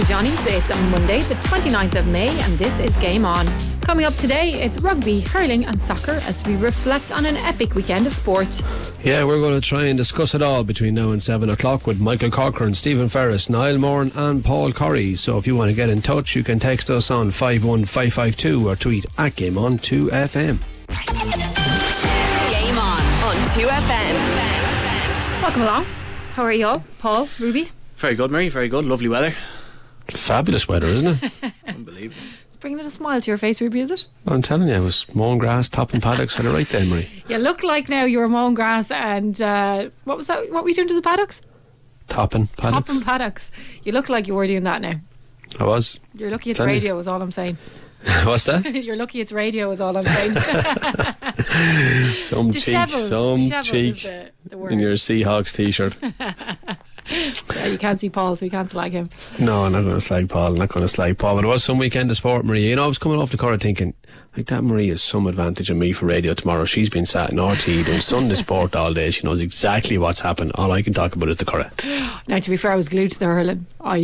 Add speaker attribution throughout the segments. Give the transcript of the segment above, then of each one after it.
Speaker 1: Johnny's. It's on Monday, the 29th of May, and this is Game On. Coming up today, it's rugby, hurling and soccer as we reflect on an epic weekend of sport.
Speaker 2: Yeah, we're going to try and discuss it all between now and 7 o'clock with Michael Corcoran, Stephen Ferris, Niall Moran and Paul Corrie. So if you want to get in touch, you can text us on 51552 or tweet at Game On 2FM.
Speaker 3: Game On 2FM.
Speaker 1: Welcome along. How are you all? Paul, Ruby?
Speaker 4: Very good, Mary, very good. Lovely weather.
Speaker 2: Fabulous weather, isn't it?
Speaker 4: Unbelievable.
Speaker 1: It's bringing a smile to your face, Ruby, is it?
Speaker 2: I'm telling you, I was mowing grass, topping paddocks. Had it right then, Marie.
Speaker 1: You look like now you were mowing grass and what was that? What were you doing to the paddocks?
Speaker 2: Topping paddocks.
Speaker 1: Topping paddocks. You look like you were doing that now.
Speaker 2: I was.
Speaker 1: You're lucky it's radio is all I'm saying.
Speaker 2: What's that?
Speaker 1: You're lucky it's radio is all I'm saying.
Speaker 2: Some cheek
Speaker 1: the word.
Speaker 2: In your Seahawks t-shirt.
Speaker 1: Yeah, you can't see Paul, so you can't slag him.
Speaker 2: No, I'm not going to slag Paul. But it was some weekend of sport, Marie. You know, I was coming off the Curragh thinking, like, that Marie has some advantage of me for radio tomorrow. She's been sat in RT doing Sunday sport all day. She knows exactly what's happened. All I can talk about is the Curragh.
Speaker 1: Now, to be fair, I was glued to the hurling. I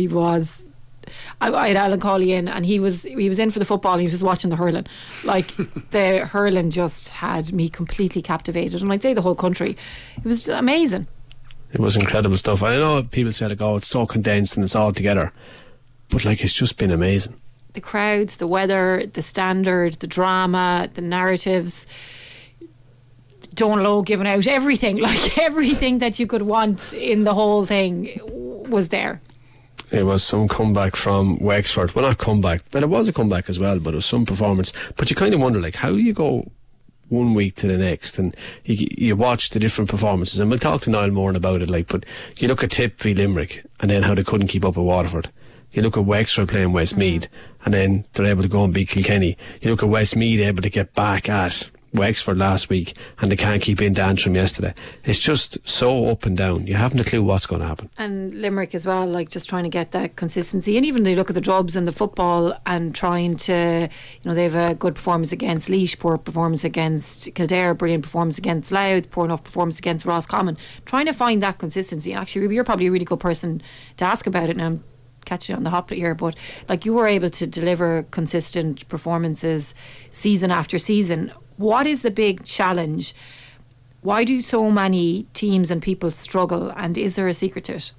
Speaker 1: had Alan Cawley in, and he was in for the football and he was just watching the hurling. Like, the hurling just had me completely captivated, and I'd say the whole country. It was just amazing.
Speaker 2: It was incredible stuff. I know people say, like, oh, it's so condensed and it's all together, but like, it's just been amazing.
Speaker 1: The crowds, the weather, the standard, the drama, the narratives, Donal Lowe giving out everything, like everything that you could want in the whole thing was there.
Speaker 2: It was some comeback from Wexford. Well, not comeback, but it was a comeback as well, but it was some performance. But you kind of wonder, like, how do you go one week to the next, and you watch the different performances, and we'll talk to Niall Moran about it, like, but you look at Tip v Limerick and then how they couldn't keep up with Waterford. You look at Wexford playing Westmeath and then they're able to go and beat Kilkenny. You look at Westmeath able to get back at Wexford last week and they can't keep in Antrim yesterday. It's just so up and down. You haven't a clue what's going to happen. And
Speaker 1: Limerick as well, like, just trying to get that consistency, and even they look at the jobs and the football and trying to, you know, they have a good performance against Laois, poor performance against Kildare, brilliant performance against Louth, poor enough performance against Roscommon, trying to find that consistency. And actually, Ruby, you're probably a really good person to ask about it. Now I'm catching you on the hop here, but like, you were able to deliver consistent performances season after season. What is the big challenge? Why do so many teams and people struggle, and is there a secret to it?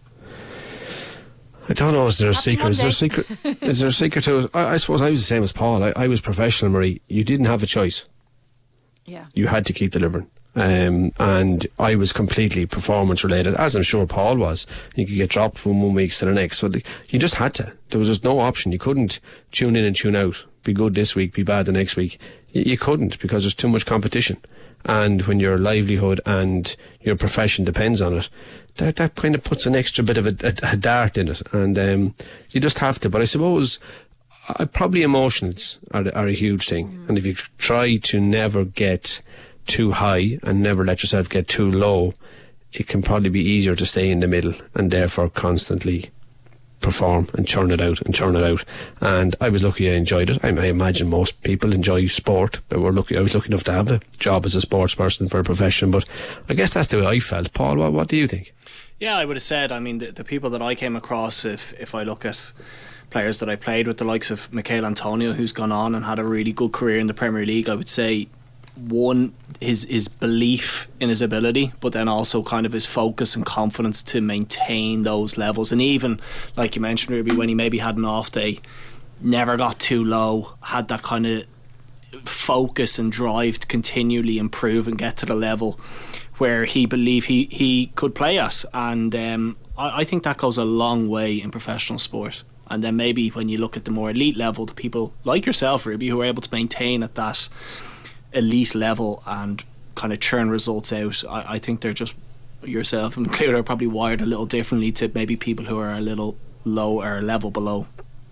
Speaker 2: I don't know. Is there a secret? Is there a secret to it? I suppose I was the same as Paul. I was professional, Marie. You didn't have a choice.
Speaker 1: Yeah. You
Speaker 2: had to keep delivering. And I was completely performance related, as I'm sure Paul was. You could get dropped from 1 week to the next, so you just had to. There was just no option. You couldn't tune in and tune out. Be good this week, be bad the next week. You couldn't, because there's too much competition. And when your livelihood and your profession depends on it, that kind of puts an extra bit of a dart in it. And you just have to. But I suppose probably emotions are a huge thing. And if you try to never get too high and never let yourself get too low, it can probably be easier to stay in the middle and therefore constantly perform and churn it out. And I was lucky I enjoyed it. I imagine most people enjoy sport. I was lucky enough to have a job as a sports person for a profession, but I guess that's the way I felt. Paul, what do you think?
Speaker 4: Yeah, I would have said, I mean, the people that I came across, if I look at players that I played with, the likes of Michael Antonio, who's gone on and had a really good career in the Premier League, I would say, one, his belief in his ability, but then also kind of his focus and confidence to maintain those levels. And even, like you mentioned, Ruby, when he maybe had an off day, never got too low, had that kind of focus and drive to continually improve and get to the level where he believed he could play at. And I think that goes a long way in professional sport. And then maybe when you look at the more elite level, the people like yourself, Ruby, who are able to maintain at that elite level and kind of churn results out, I think they're just, yourself included, are probably wired a little differently to maybe people who are a little low or a level below.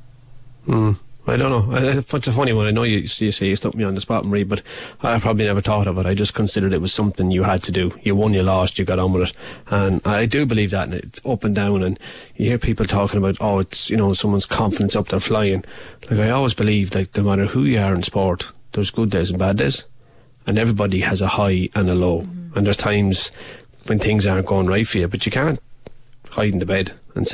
Speaker 2: I don't know. It's a funny one. I know you say you stuck me on the spot, Marie, but I probably never thought of it. I just considered it was something you had to do. You won, you lost, you got on with it. And I do believe that, and it's up and down. And you hear people talking about, oh, it's, you know, someone's confidence up, they're flying. Like, I always believe, like, no matter who you are in sport, there's good days and bad days. And everybody has a high and a low. And there's times when things aren't going right for you, but you can't hide in the bed and say that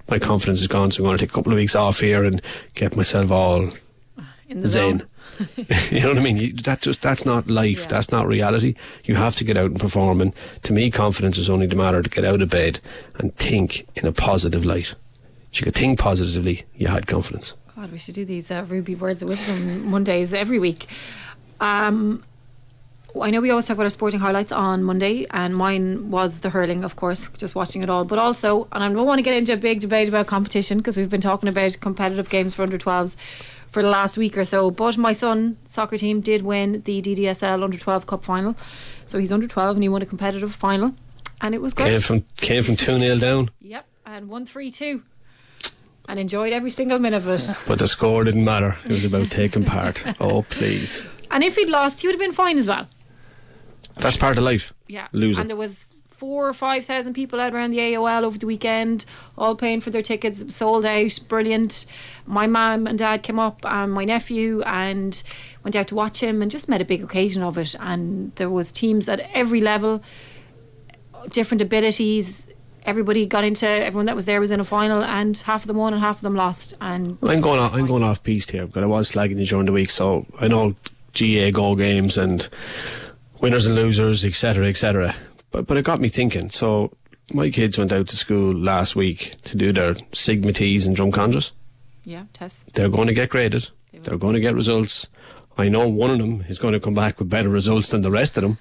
Speaker 2: my confidence is gone, so I'm going to take a couple of weeks off here and get myself all
Speaker 1: in the
Speaker 2: zen.
Speaker 1: zone.
Speaker 2: You know what I mean? That's not life.
Speaker 1: Yeah.
Speaker 2: That's not reality. You have to get out and perform. And to me, confidence is only the matter to get out of bed and think in a positive light. If you could think positively, you had confidence.
Speaker 1: God, we should do these Ruby Words of Wisdom Mondays every week. I know we always talk about our sporting highlights on Monday, and mine was the hurling, of course, just watching it all. But also, and I don't want to get into a big debate about competition because we've been talking about competitive games for under 12s for the last week or so, but my son's soccer team did win the DDSL under 12 cup final, so he's under 12 and he won a competitive final, and it was great.
Speaker 2: Came from 2-0 down.
Speaker 1: Yep, and won 3-2 and enjoyed every single minute of it.
Speaker 2: But the score didn't matter. It was about taking part. Oh, please.
Speaker 1: And if he'd lost, he would have been fine as well.
Speaker 2: That's part of life.
Speaker 1: Yeah,
Speaker 2: Losing.
Speaker 1: and there was 4,000 or 5,000 people out around the AOL over the weekend, all paying for their tickets, sold out, brilliant. My mum and dad came up and my nephew and went out to watch him and just made a big occasion of it. And there was teams at every level, different abilities. Everyone that was there was in a final, and half of them won and half of them lost. And
Speaker 2: I'm going off piste here because I was slagging you during the week, so I know GA goal games and winners and losers, etc., etc. But it got me thinking. So my kids went out to school last week to do their Sigma T's and drum conjures.
Speaker 1: Yeah, Tess.
Speaker 2: They're going to get graded. They're going to get results. I know one of them is going to come back with better results than the rest of them.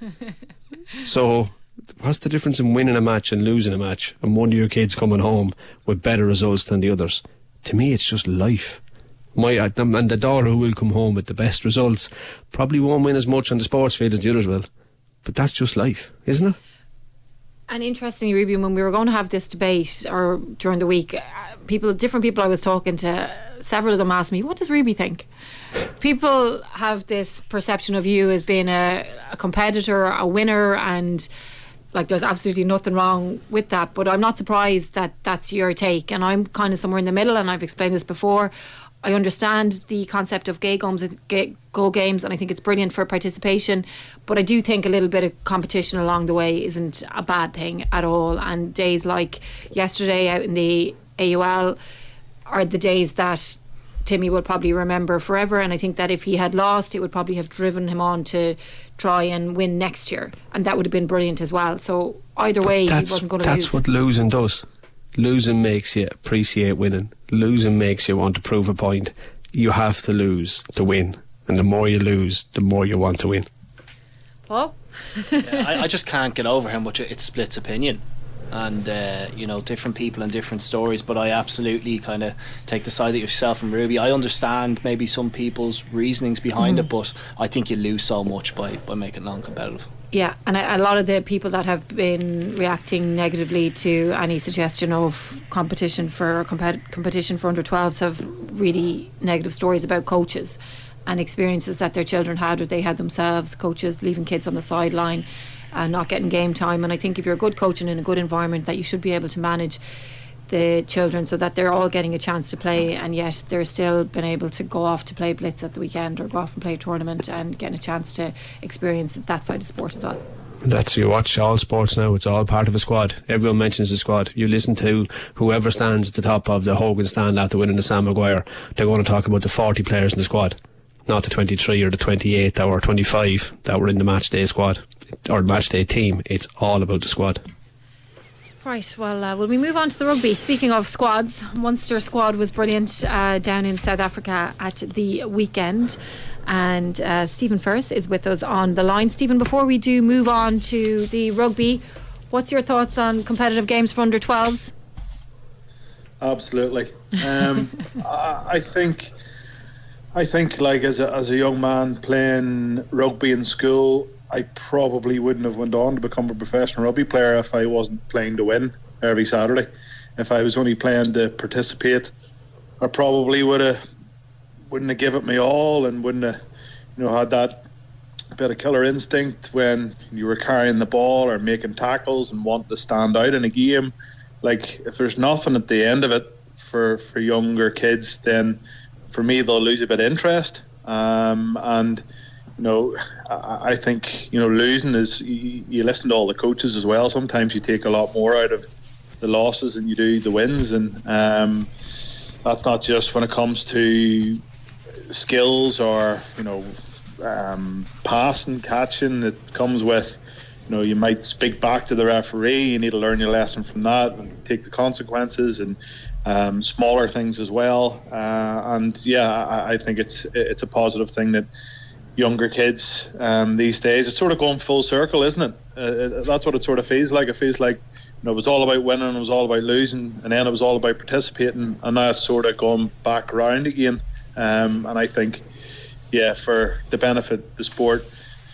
Speaker 2: So what's the difference in winning a match and losing a match and one of your kids coming home with better results than the others? To me, it's just life. And the daughter who will come home with the best results probably won't win as much on the sports field as the others will. But that's just life, isn't it?
Speaker 1: And interestingly, Ruby, when we were going to have this debate or during the week, different people I was talking to, several of them asked me, what does Ruby think? People have this perception of you as being a competitor, a winner, and like there's absolutely nothing wrong with that. But I'm not surprised that that's your take, and I'm kind of somewhere in the middle, and I've explained this before. I understand the concept of goal games, and I think it's brilliant for participation, but I do think a little bit of competition along the way isn't a bad thing at all. And days like yesterday out in the AUL are the days that Timmy will probably remember forever, and I think that if he had lost, it would probably have driven him on to try and win next year, and that would have been brilliant as well. So either way, he wasn't going to lose.
Speaker 2: That's what losing does. Losing makes you appreciate winning. Losing makes you want to prove a point. You have to lose to win, and the more you lose, the more you want to win.
Speaker 1: Paul?
Speaker 4: I just can't get over how much it splits opinion, and different people and different stories. But I absolutely kind of take the side of yourself and Ruby. I understand maybe some people's reasonings behind it, but I think you lose so much by making it non-competitive.
Speaker 1: Yeah, and a lot of the people that have been reacting negatively to any suggestion of competition for under 12s have really negative stories about coaches and experiences that their children had or they had themselves, coaches leaving kids on the sideline and not getting game time. And I think if you're a good coach and in a good environment, that you should be able to manage the children so that they're all getting a chance to play, and yet they're still been able to go off to play blitz at the weekend or go off and play a tournament and getting a chance to experience that side of sport as well.
Speaker 2: That's, you watch all sports now, it's all part of a squad. Everyone mentions the squad. You listen to whoever stands at the top of the Hogan stand after winning the Sam Maguire, they're going to talk about the 40 players in the squad, not the 23 or the 28 or 25 that were in the match day squad or match day team. It's all about the squad.
Speaker 1: Right, well, will we move on to the rugby? Speaking of squads, Munster squad was brilliant down in South Africa at the weekend, and Stephen Ferris is with us on the line. Stephen, before we do move on to the rugby, what's your thoughts on competitive games for under 12s?
Speaker 5: Absolutely. I think like as a young man playing rugby in school, I probably wouldn't have went on to become a professional rugby player if I wasn't playing to win every Saturday. If I was only playing to participate, I probably wouldn't have given it my all and wouldn't have, had that bit of killer instinct when you were carrying the ball or making tackles and wanting to stand out in a game. Like, if there's nothing at the end of it for younger kids, then for me they'll lose a bit of interest. I think losing is, you listen to all the coaches as well. Sometimes you take a lot more out of the losses than you do the wins, and that's not just when it comes to skills or passing, catching. It comes with you might speak back to the referee. You need to learn your lesson from that and take the consequences, and smaller things as well. I think it's a positive thing that younger kids these days, it's sort of going full circle, isn't it? That's what it sort of feels like. It feels like it was all about winning, it was all about losing, and then it was all about participating, and now it's sort of going back around again. And I think, for the benefit of the sport,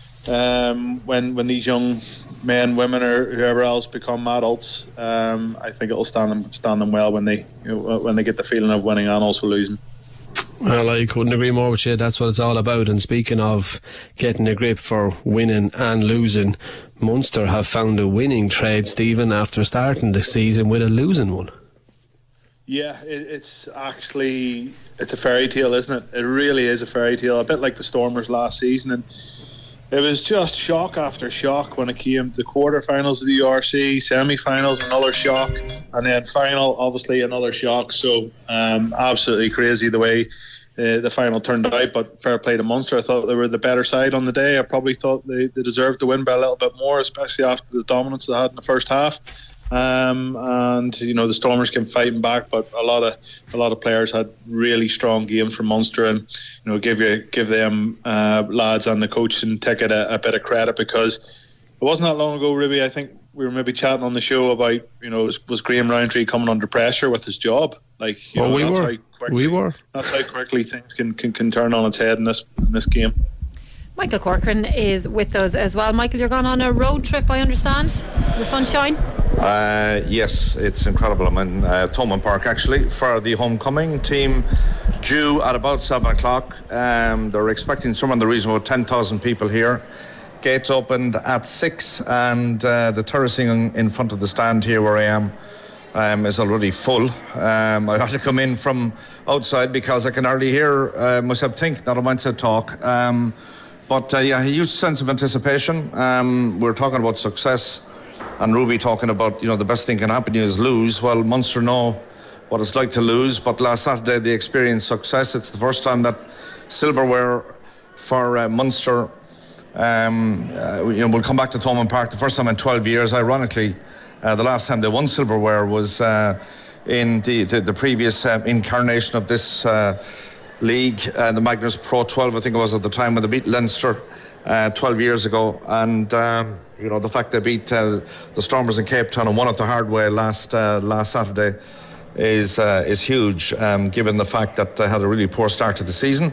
Speaker 5: when these young men, women, or whoever else become adults, I think it'll stand them well when they get the feeling of winning and also losing.
Speaker 2: Well, I couldn't agree more with you. That's what it's all about. And speaking of getting a grip for winning and losing, Munster have found a winning trade, Stephen, after starting the season with a losing one.
Speaker 5: Yeah, it's a fairy tale, isn't it? It really is a fairy tale, a bit like the Stormers last season. And it was just shock after shock when it came to the quarterfinals of the URC, semi-finals, another shock, and then final, obviously another shock. So absolutely crazy the way the final turned out, but fair play to Munster. I thought they were the better side on the day. I probably thought they deserved to win by a little bit more, especially after the dominance they had in the first half. And the Stormers came fighting back, but a lot of players had really strong games from Munster, and give them lads and the coaching ticket a bit of credit, because it wasn't that long ago, Ruby. I think we were maybe chatting on the show about was Graham Rowntree coming under pressure with his job? We were. That's how quickly things can turn on its head in this game.
Speaker 1: Michael Corcoran is with us as well. Michael, you're going on a road trip, I understand. The sunshine?
Speaker 6: Yes, it's incredible. I'm in Thomond Park actually for the homecoming team, due at about 7 o'clock. They're expecting somewhere in the region of 10,000 people here. Gates opened at 6, and the terracing in front of the stand here where I am is already full. I had to come in from outside because I can hardly hear myself think, not a mindset talk. But a huge sense of anticipation. We're talking about success, and Ruby talking about the best thing can happen is lose. Well, Munster know what it's like to lose, but last Saturday they experienced success. It's the first time that silverware for Munster. We'll come back to Thomond Park. The first time in 12 years. Ironically, the last time they won silverware was in the previous incarnation of this league, the Magnus Pro 12, I think it was at the time, when they beat Leinster 12 years ago. And the fact they beat the Stormers in Cape Town and won it the hard way last Saturday is huge, given the fact that they had a really poor start to the season.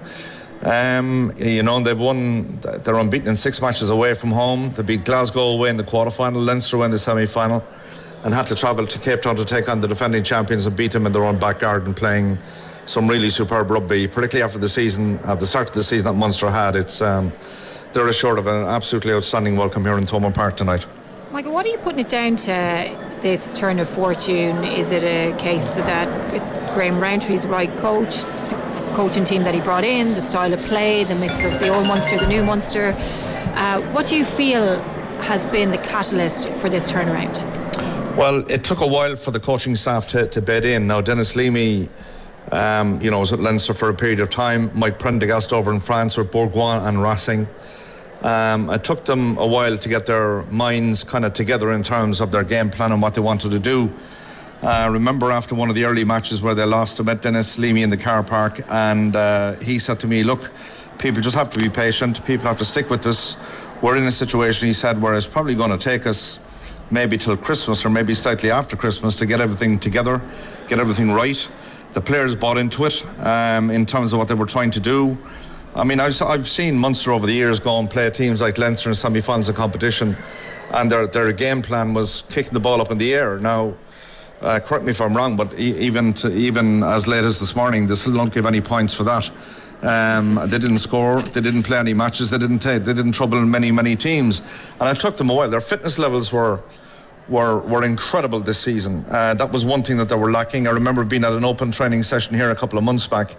Speaker 6: They've won, they're unbeaten in 6 matches away from home. They beat Glasgow away in the quarterfinal, Leinster away in the semi-final, and had to travel to Cape Town to take on the defending champions and beat them in their own back garden, playing some really superb rugby, particularly after the season, at the start of the season that Munster had. They're assured of an absolutely outstanding welcome here in Thomond Park tonight.
Speaker 1: Michael, what are you putting it down to, this turn of fortune? Is it a case that Graham Rowntree's the right coach, the coaching team that he brought in, the style of play, the mix of the old Munster, the new Munster? What do you feel has been the catalyst for this turnaround?
Speaker 6: Well, it took a while for the coaching staff to bed in. Now, Dennis Leamy, was at Leinster for a period of time. Mike Prendergast over in France with Bourgoin and Racing. It took them a while to get their minds kind of together in terms of their game plan and what they wanted to do. I remember after one of the early matches where they lost, I met Dennis Leamy in the car park, and he said to me, look, people just have to be patient, people have to stick with this. We're in a situation, he said, where it's probably going to take us maybe till Christmas or maybe slightly after Christmas to get everything together, get everything right. The players bought into it in terms of what they were trying to do. I mean, I've seen Munster over the years go and play teams like Leinster in semi-finals of competition, and their game plan was kicking the ball up in the air. Now, correct me if I'm wrong, but even as late as this morning, they still don't give any points for that. They didn't score, they didn't play any matches, they didn't trouble many teams, and it took them a while. Their fitness levels were incredible this season. That was one thing that they were lacking. I remember being at an open training session here a couple of months back,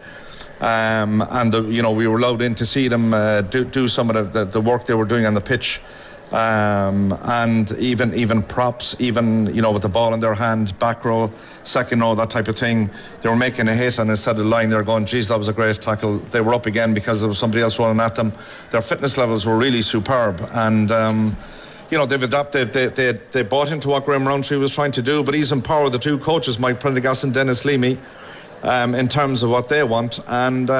Speaker 6: and we were allowed in to see them do some of the work they were doing on the pitch. and even props, even with the ball in their hand, back row, second row, that type of thing. They were making a hit, and instead of lying there going, geez, that was a great tackle, they were up again because there was somebody else running at them. Their fitness levels were really superb, and they've adapted. They bought into what Graham Rowntree was trying to do, but he's empowered the two coaches, Mike Prendergast and Dennis Leamy, in terms of what they want, and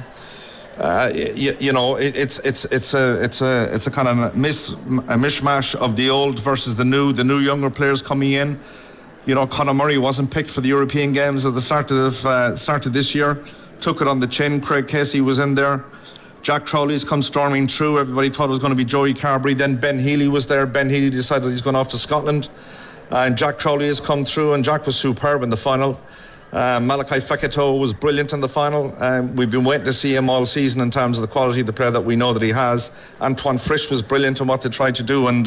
Speaker 6: it's a kind of a mishmash of the old versus the new younger players coming in. Conor Murray wasn't picked for the European Games at the start of this year, took it on the chin. Craig Casey was in there. Jack Crowley's come storming through. Everybody thought it was going to be Joey Carberry. Then Ben Healy was there. Ben Healy decided he's going off to Scotland, and Jack Crowley has come through, and Jack was superb in the final. Malachi Fekito was brilliant in the final. We've been waiting to see him all season in terms of the quality of the player that we know that he has. Antoine Frisch was brilliant in what they tried to do, and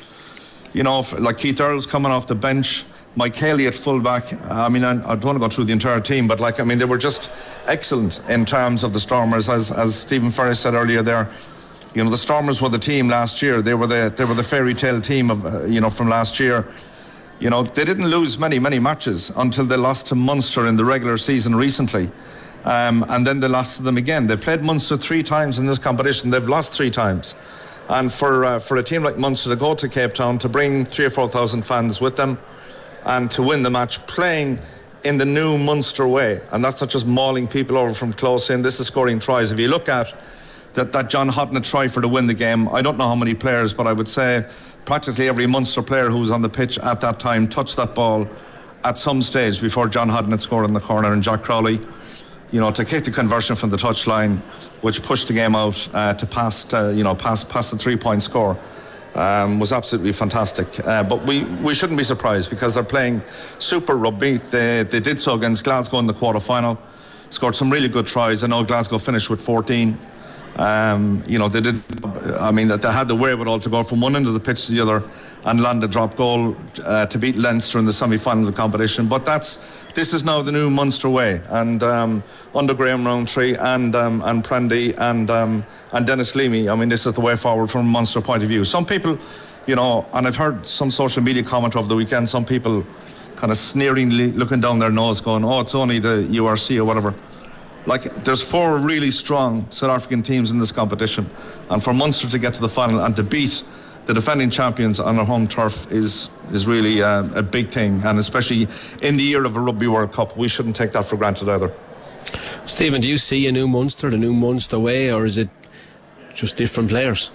Speaker 6: like Keith Earls coming off the bench, Mike Haley at fullback. I don't want to go through the entire team, but they were just excellent in terms of the Stormers, as Stephen Ferris said earlier there. The Stormers were the team last year. They were the fairy tale team of from last year. They didn't lose many matches until they lost to Munster in the regular season recently. And then they lost to them again. They've played Munster 3 times in this competition. They've lost 3 times. And for a team like Munster to go to Cape Town, to bring 3,000 or 4,000 fans with them, and to win the match playing in the new Munster way, and that's not just mauling people over from close in, this is scoring tries. If you look at that John Hodnett try for to win the game, I don't know how many players, but I would say practically every Munster player who was on the pitch at that time touched that ball at some stage before John Hodnett scored in the corner. And Jack Crowley, to kick the conversion from the touchline, which pushed the game out to pass the 3-point score, was absolutely fantastic. But we shouldn't be surprised, because they're playing super rugby. They did so against Glasgow in the quarter-final, scored some really good tries. I know Glasgow finished with 14. They did. They had the wherewithal to go from one end of the pitch to the other and land a drop goal to beat Leinster in the semi-final of the competition. But this is now the new Munster way, and under Graham Rowntree and Prendy and Dennis Leamy, this is the way forward from a Munster point of view. Some people, and I've heard some social media comment over the weekend, some people kind of sneeringly looking down their nose, going, "Oh, it's only the URC or whatever." There's 4 really strong South African teams in this competition, and for Munster to get to the final and to beat the defending champions on their home turf is really a big thing, and especially in the year of a Rugby World Cup, we shouldn't take that for granted either.
Speaker 2: Stephen, do you see a new Munster, the new Munster way, or is it just different players?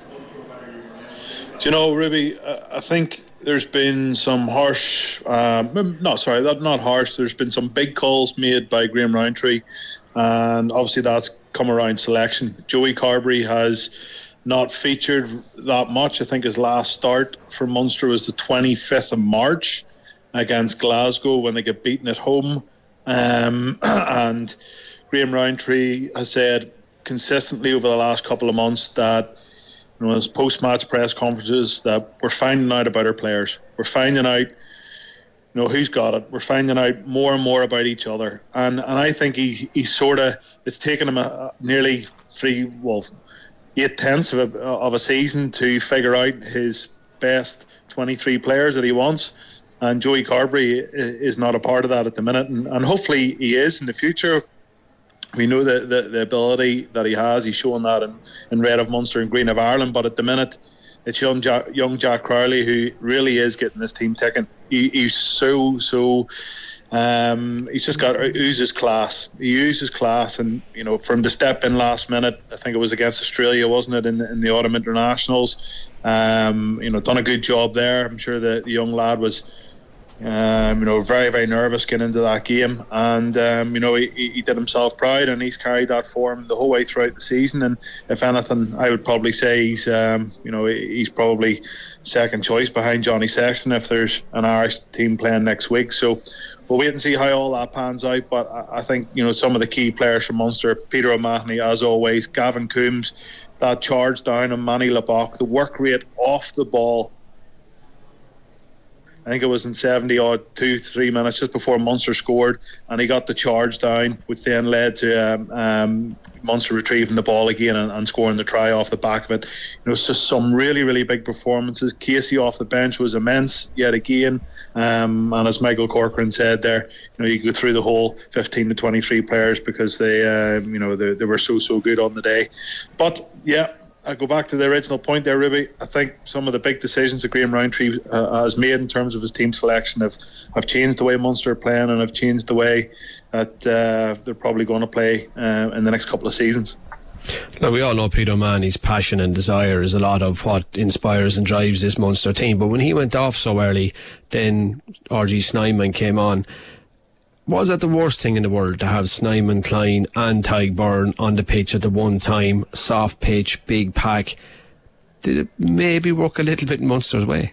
Speaker 5: Ruby, I think there's been some harsh, not harsh, there's been some big calls made by Graham Rowntree, and obviously that's come around selection. Joey Carberry has not featured that much. I think his last start for Munster was the 25th of March against Glasgow when they get beaten at home. And Graham Rowntree has said consistently over the last couple of months that, in his post-match press conferences, that we're finding out about our players. We're finding out who's got it. We're finding out more and more about each other, and I think it's taken him nearly 8/10 of a season to figure out his best 23 players that he wants, and Joey Carberry is not a part of that at the minute, and hopefully he is in the future. We know the ability that he has. He's shown that in Red of Munster and Green of Ireland, but at the minute it's young Jack Crowley who really is getting this team ticking. He's so he's just got oozes class. He uses class, and from the step in last minute, I think it was against Australia, wasn't it, in the autumn internationals? Done a good job there. I'm sure the young lad was very, very nervous getting into that game, and he did himself proud, and he's carried that form the whole way throughout the season. And if anything, I would probably say he's probably second choice behind Johnny Sexton if there's an Irish team playing next week. So we'll wait and see how all that pans out. But I think some of the key players from Munster, Peter O'Mahony as always, Gavin Coombs, that charge down on Manny Labok, the work rate off the ball I think it was in 70 or 2-3 minutes just before Munster scored, and he got the charge down, which then led to Munster retrieving the ball again and scoring the try off the back of it. It's just some really, really big performances. Casey off the bench was immense yet again, and as Michael Corcoran said there, you go through the whole 15 to 23 players because they were so good on the day. But yeah, I go back to the original point there, Ruby. I think some of the big decisions that Graham Rowntree has made in terms of his team selection have changed the way Munster are playing, and have changed the way that they're probably going to play in the next couple of seasons.
Speaker 2: Now, we all know Peter O'Mahony's passion and desire is a lot of what inspires and drives this Munster team, but when he went off so early, then RG Snyman came on. Was it the worst thing in the world to have Snyman, Klein and Tadhg Beirne on the pitch at the one time? Soft pitch, big pack. Did it maybe work a little bit in Munster's way?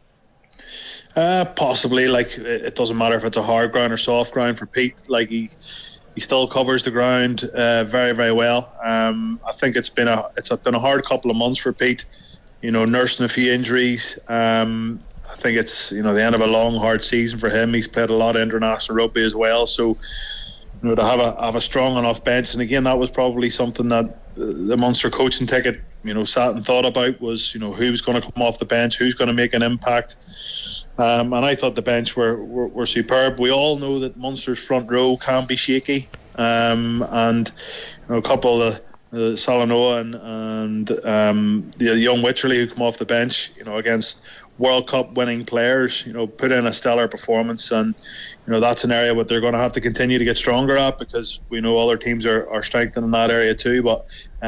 Speaker 5: Possibly. It doesn't matter if it's a hard ground or soft ground for Pete. He still covers the ground very, very well. I think it's been a hard couple of months for Pete. Nursing a few injuries. I think it's the end of a long, hard season for him. He's played a lot of international rugby as well, so to have a strong enough bench, and again, that was probably something that the Munster coaching ticket sat and thought about, was who's going to come off the bench, who's going to make an impact. And I thought the bench were superb. We all know that Munster's front row can be shaky, and a couple of Salanoa and the young Wycherley who come off the bench, against World Cup winning players, put in a stellar performance, and that's an area what they're going to have to continue to get stronger at, because we know other teams are strengthening that area too. But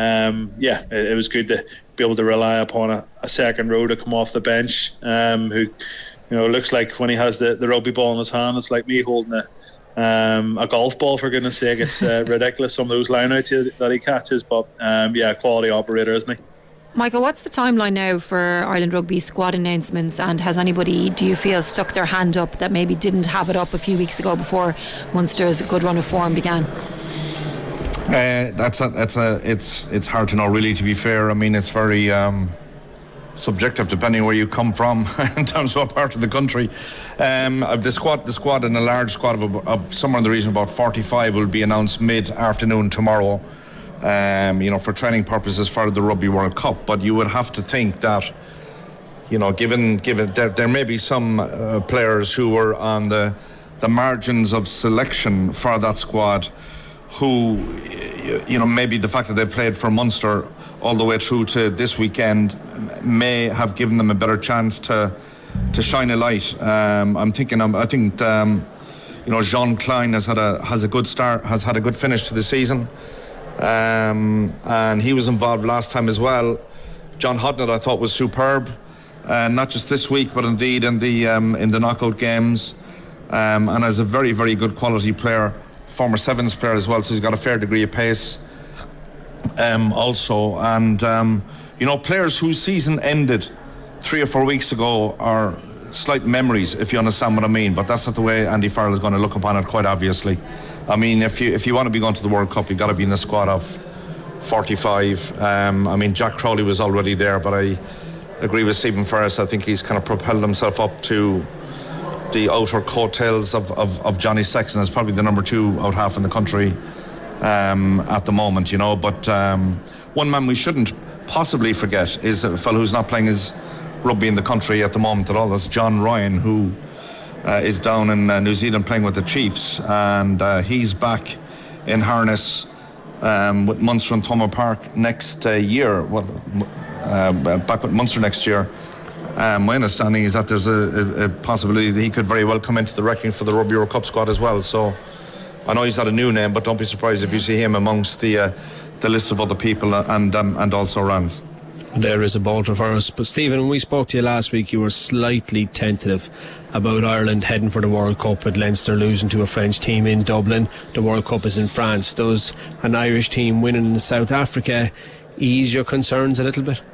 Speaker 5: it was good to be able to rely upon a second row to come off the bench, who looks like when he has the rugby ball in his hand, it's like me holding a golf ball, for goodness sake. It's ridiculous, some of those lineouts that he catches, but quality operator, isn't he?
Speaker 1: Michael, what's the timeline now for Ireland Rugby squad announcements, and has anybody, do you feel, stuck their hand up that maybe didn't have it up a few weeks ago before Munster's good run of form began?
Speaker 6: It's hard to know, really, to be fair. I mean, it's very subjective depending where you come from in terms of what part of the country. The squad and a large squad of somewhere in the region of about 45 will be announced mid-afternoon tomorrow. For training purposes for the Rugby World Cup. But you would have to think that, given there may be some players who were on the margins of selection for that squad, who, maybe the fact that they've played for Munster all the way through to this weekend may have given them a better chance to shine a light. I think Jean Klein has had a good start, has had a good finish to the season. And he was involved last time as well. John Hodnett, I thought, was superb, not just this week, but indeed in the knockout games, and as a very, very good quality player, former Sevens player as well, so he's got a fair degree of pace also. And players whose season ended 3 or 4 weeks ago are slight memories, if you understand what I mean, but that's not the way Andy Farrell is going to look upon it, quite obviously. I mean, if you want to be going to the World Cup, you've got to be in a squad of 45. Jack Crowley was already there, but I agree with Stephen Ferris. I think he's kind of propelled himself up to the outer coattails of Johnny Sexton as probably the number 2 out half in the country at the moment, But one man we shouldn't possibly forget is a fellow who's not playing his rugby in the country at the moment at all. That's John Ryan, who is down in New Zealand playing with the Chiefs, and he's back in harness with Munster and Thomond Park next year. Back with Munster next year. My understanding is that there's a possibility that he could very well come into the reckoning for the Rugby World Cup squad as well. So I know he's not a new name, but don't be surprised if you see him amongst the list of other people and also Rans.
Speaker 2: There is a bolter for us. But Stephen, when we spoke to you last week, you were slightly tentative about Ireland heading for the World Cup, with Leinster losing to a French team in Dublin. The World Cup is in France. Does an Irish team winning in South Africa ease your concerns a little bit?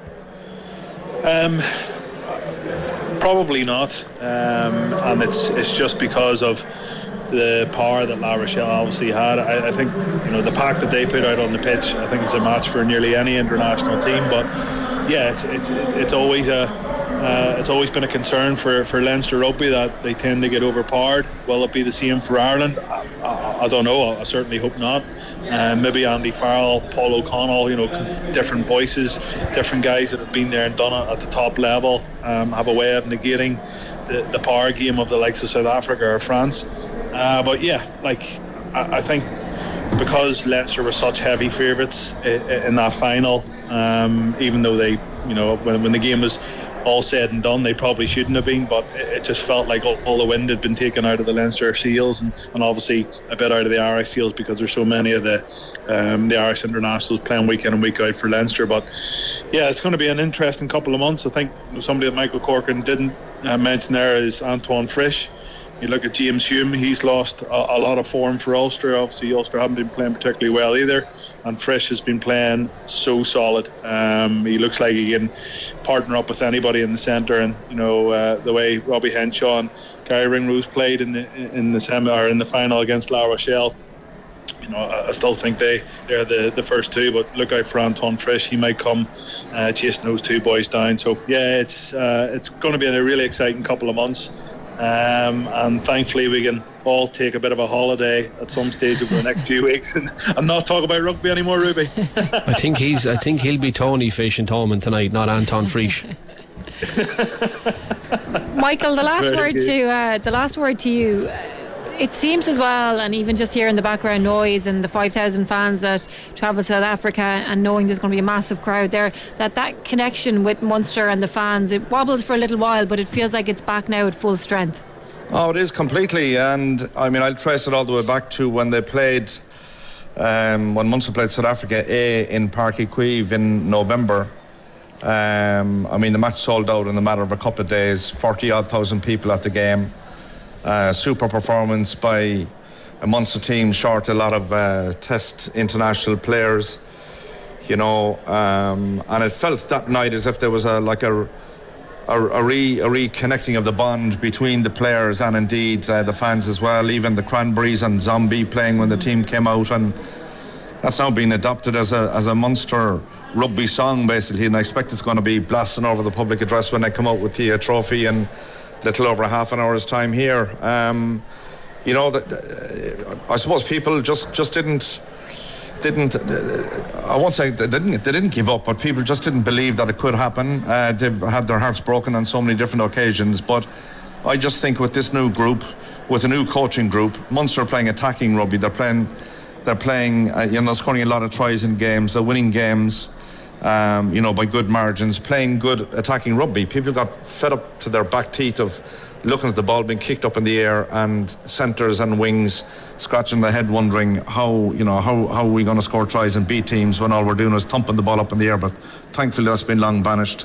Speaker 5: Probably not, and it's just because of the power that La Rochelle obviously had. I think the pack that they put out on the pitch, I think it's a match for nearly any international team. But yeah, it's always a It's always been a concern for Leinster Rugby that they tend to get overpowered. Will it be the same for Ireland? I don't know. I certainly hope not. Maybe Andy Farrell, Paul O'Connell, different voices, different guys that have been there and done it at the top level, have a way of negating the power game of the likes of South Africa or France. But yeah, I think because Leinster were such heavy favourites in that final, even though they, when the game was all said and done, they probably shouldn't have been, but it just felt like all the wind had been taken out of the Leinster Seals, and obviously a bit out of the Irish Seals, because there's so many of the Irish internationals playing week in and week out for Leinster. But yeah, it's going to be an interesting couple of months. I think somebody that Michael Corcoran didn't mention there is Antoine Frisch. You look at James Hume, he's lost a lot of form for Ulster. Obviously Ulster haven't been playing particularly well either, and Frisch has been playing so solid. He looks like he can partner up with anybody in the centre, and the way Robbie Henshaw and Gary Ringrose played in the final against La Rochelle, I still think they're the first two, but look out for Antoine Frisch. He might come chasing those two boys down. So yeah, it's going to be a really exciting couple of months. And thankfully we can all take a bit of a holiday at some stage over the next few weeks and not talk about rugby anymore, Ruby.
Speaker 2: I think he'll be Tony Fish and Tolman tonight, not Anton Frisch.
Speaker 1: Michael, the last word to you. It seems as well, and even just hearing the background noise and the 5,000 fans that travel to South Africa, and knowing there's going to be a massive crowd there, that connection with Munster and the fans, it wobbled for a little while, but it feels like it's back now at full strength.
Speaker 6: Oh, it is completely. And I mean, I'll trace it all the way back to when they played, when Munster played South Africa in Parc Equive in November. I mean, the match sold out in the matter of a couple of days, 40,000 odd people at the game. Super performance by a Munster team, short a lot of test international players, and it felt that night as if there was a reconnecting of the bond between the players and indeed the fans as well. Even the Cranberries and Zombie playing when the team came out, and that's now been adopted as a Munster rugby song basically, and I expect it's going to be blasting over the public address when they come out with the trophy in little over half an hour's time here. I suppose people just didn't I won't say they didn't give up, but people just didn't believe that it could happen. They've had their hearts broken on so many different occasions, but I just think with this new group, with a new coaching group, Munster are playing attacking rugby. They're playing scoring a lot of tries in games, they're winning games by good margins, playing good attacking rugby. People got fed up to their back teeth of looking at the ball being kicked up in the air and centres and wings scratching their head wondering how are we going to score tries and beat teams when all we're doing is thumping the ball up in the air. But thankfully that's been long banished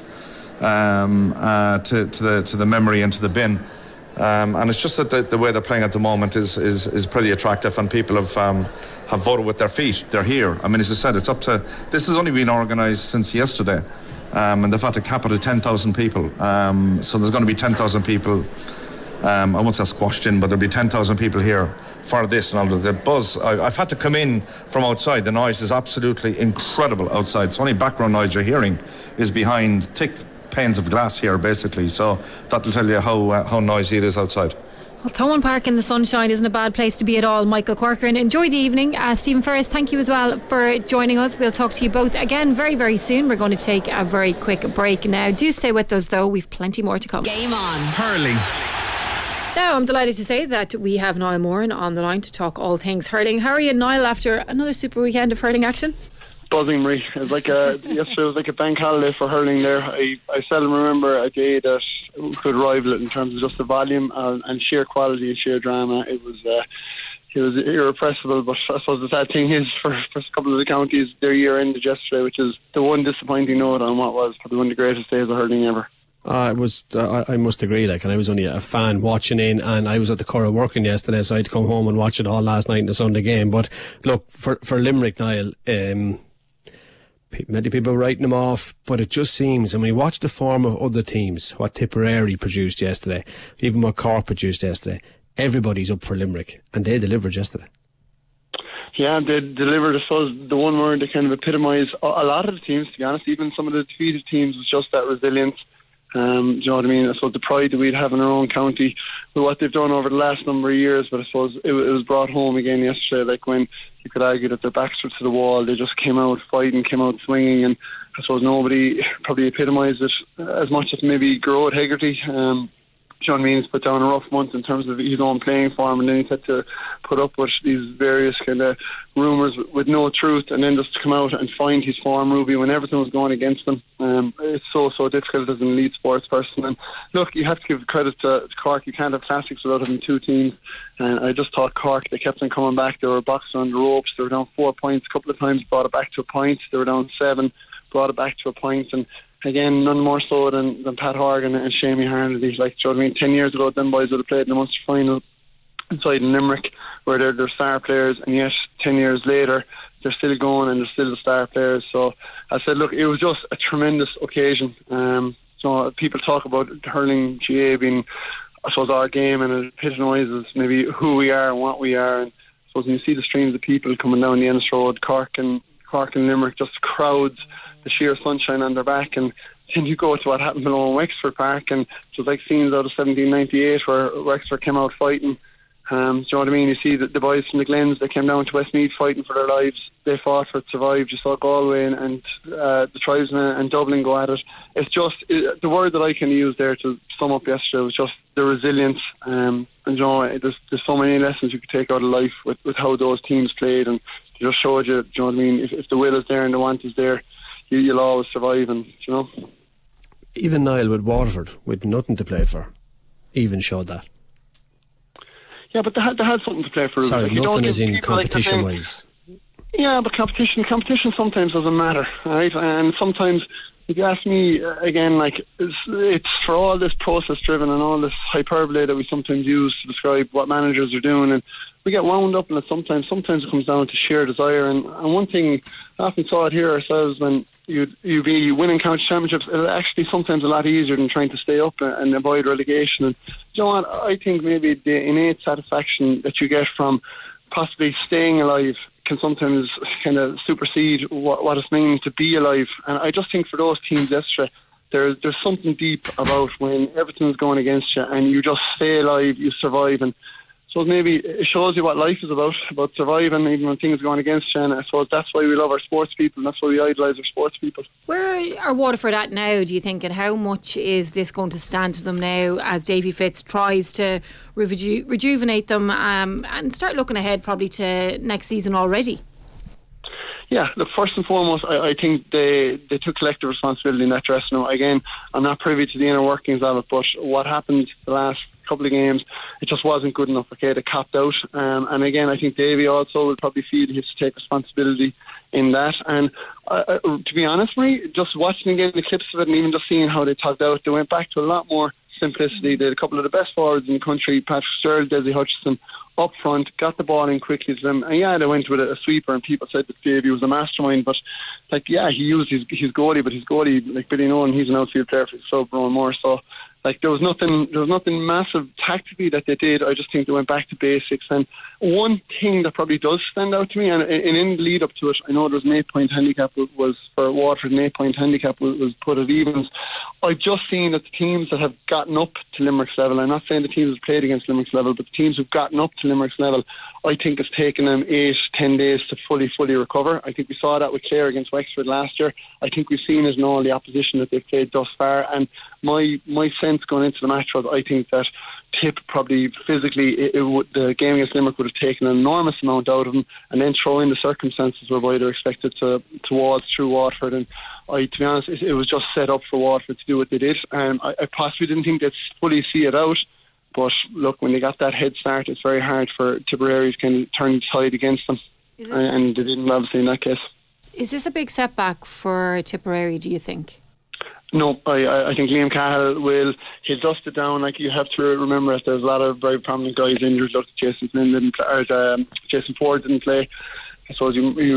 Speaker 6: to the memory and to the bin. And it's just that the way they're playing at the moment is pretty attractive, and people have voted with their feet. They're here. I mean, as I said, this has only been organised since yesterday, and they've had to cap it at 10,000 people. So there's going to be 10,000 people. I won't say squashed in, but there'll be 10,000 people here for this, and all the buzz. I've had to come in from outside. The noise is absolutely incredible outside. So only background noise you're hearing is behind thick panes of glass here, basically. So that'll tell you how noisy it is outside.
Speaker 1: Well, Thomond Park in the sunshine isn't a bad place to be at all. Michael Corcoran, enjoy the evening. Stephen Ferris, thank you as well for joining us. We'll talk to you both again very, very soon. We're going to take a very quick break now. Do stay with us though, we've plenty more to come.
Speaker 3: Game on.
Speaker 7: Hurling.
Speaker 1: Now, I'm delighted to say that we have Niall Moran on the line to talk all things hurling. How are you, Niall, after another super weekend of hurling action?
Speaker 8: Buzzing, Marie. It was like yesterday was like a bank holiday for hurling there. I seldom remember a day that could rival it in terms of just the volume and sheer quality and sheer drama. It was irrepressible, but I suppose the sad thing is for a couple of the counties, their year ended yesterday, which is the one disappointing note on what was probably one of the greatest days of hurling ever.
Speaker 2: It was. I must agree. And I was only a fan watching in, and I was at the Curragh working yesterday, so I had to come home and watch it all last night in the Sunday game. But look, for Limerick, Niall, many people writing them off, but it just seems, and when you watch the form of other teams, what Tipperary produced yesterday, even what Cork produced yesterday, everybody's up for Limerick, and they delivered yesterday.
Speaker 8: Yeah, they delivered, I suppose, the one word that kind of epitomised a lot of the teams, to be honest. Even some of the defeated teams was just that resilience. Do you know what I mean? I suppose the pride that we'd have in our own county with what they've done over the last number of years, but I suppose it was brought home again yesterday, like when you could argue that their backs were to the wall, they just came out fighting, came out swinging, and I suppose nobody probably epitomised it as much as maybe Gearóid Hegarty. Do you know what I mean? He's put down a rough month in terms of his own playing form, and then he's had to put up with these various kind of rumours with no truth, and then just to come out and find his form, Ruby, when everything was going against him. It's so difficult as an elite sports person. And look, you have to give credit to Cork. You can't have classics without having two teams. And I just thought Cork, they kept on coming back. They were boxing on the ropes. They were down 4 points a couple of times, brought it back to a point. They were down 7, brought it back to a point. And again, none more so than Pat Horgan and Shamie Harnedy. Like, do you know what I mean? 10 years ago, them boys would have played in the Munster final inside in Limerick, where they're star players, and yet 10 years later, they're still going and they're still the star players. So I said, look, it was just a tremendous occasion. So people talk about hurling GA being, I suppose, our game, and it epitomises maybe who we are and what we are. And I suppose when you see the streams of people coming down the Ennis Road, Cork and Limerick, just crowds, the sheer sunshine on their back, and then you go to what happened below in Wexford Park, and it was like scenes out of 1798 where Wexford came out fighting. Do you know what I mean? You see the boys from the Glens, they came down to Westmeath fighting for their lives. They fought for it, survived. You saw Galway and the tribesmen and Dublin go at it. It's just the word that I can use there to sum up yesterday was just the resilience. And you know, there's so many lessons you could take out of life with how those teams played, and it just showed you. Do you know what I mean? If the will is there and the want is there, you'll always survive. And you know,
Speaker 2: even Niall with Waterford, with nothing to play for, even showed that.
Speaker 8: Yeah, but they had something to play for.
Speaker 2: Sorry,
Speaker 8: like,
Speaker 2: nothing is in competition-wise.
Speaker 8: Yeah, but competition sometimes doesn't matter, right? And sometimes, if you ask me, again, like, it's for all this process-driven and all this hyperbole that we sometimes use to describe what managers are doing, and we get wound up in it sometimes. Sometimes it comes down to sheer desire. And one thing, I often saw it here ourselves, when you'd be winning county championships, it's actually sometimes a lot easier than trying to stay up and avoid relegation. And you know what? I think maybe the innate satisfaction that you get from possibly staying alive can sometimes kind of supersede what it means to be alive. And I just think for those teams yesterday, there's something deep about when everything's going against you and you just stay alive, you survive. And so maybe it shows you what life is about surviving even when things are going against you. And I suppose that's why we love our sports people, and that's why we idolise our sports people.
Speaker 1: Where are Waterford at now, do you think, and how much is this going to stand to them now as Davy Fitz tries to rejuvenate them and start looking ahead probably to next season already?
Speaker 8: Yeah, look, first and foremost, I think they took collective responsibility in that dressing room. Again, I'm not privy to the inner workings of it, but what happened the last couple of games, it just wasn't good enough. Okay, they copped out, and again, I think Davy also will probably feel he has to take responsibility in that. And to be honest, Marie, just watching again the clips of it and even just seeing how they tugged out, they went back to a lot more simplicity. They had a couple of the best forwards in the country, Patrick Sturl, Desi Hutchison, up front, got the ball in quickly to them, and yeah, they went with a sweeper, and people said that Davy was a mastermind, but like, yeah, he used his goalie, but his goalie, like Billy Nolan, he's an outfield player for the sub, Rowan Moore, so like there was nothing massive tactically that they did. I just think they went back to basics. And one thing that probably does stand out to me, and in the lead up to it, I know there's an 8-point handicap was for Waterford, an 8-point handicap was put at evens. I've just seen that the teams that have gotten up to Limerick's level, I'm not saying the teams who've played against Limerick's level, but the teams who've gotten up to Limerick's level, I think it's taken them 8-10 days to fully recover. I think we saw that with Clare against Wexford last year. I think we've seen it in all the opposition that they've played thus far, and my sense going into the match was I think that Tip probably physically the game against Limerick would have taken an enormous amount out of them, and then throw in the circumstances whereby they're expected to waltz through Waterford. And to be honest, it was just set up for Waterford to do what they did. I possibly didn't think they'd fully see it out, but look, when they got that head start, it's very hard for Tipperary to kind of turn the tide against them, and they didn't, obviously, in that case.
Speaker 1: Is this a big setback for Tipperary, do you think?
Speaker 8: No, I think Liam Cahill he'll dust it down. Like, you have to remember that there's a lot of very prominent guys injured. Look, Jason Flynn didn't play, or Jason Ford didn't play. I suppose